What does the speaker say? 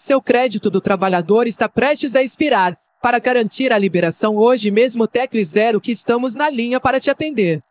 Seu crédito do trabalhador está prestes a expirar. Para garantir a liberação hoje mesmo, tecle 0 que estamos na linha para te atender.